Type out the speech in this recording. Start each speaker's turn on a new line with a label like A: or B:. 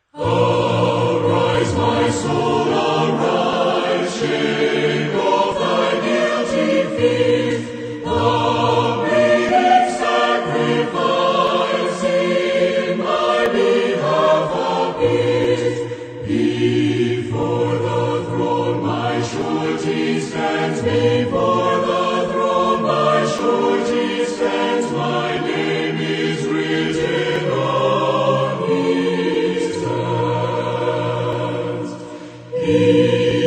A: Arise, my soul, arise, shake off thy guilty fears. The bleeding sacrifice in my behalf appears. Before the throne my surety stands, before the throne my surety stands, my name is written on his hands.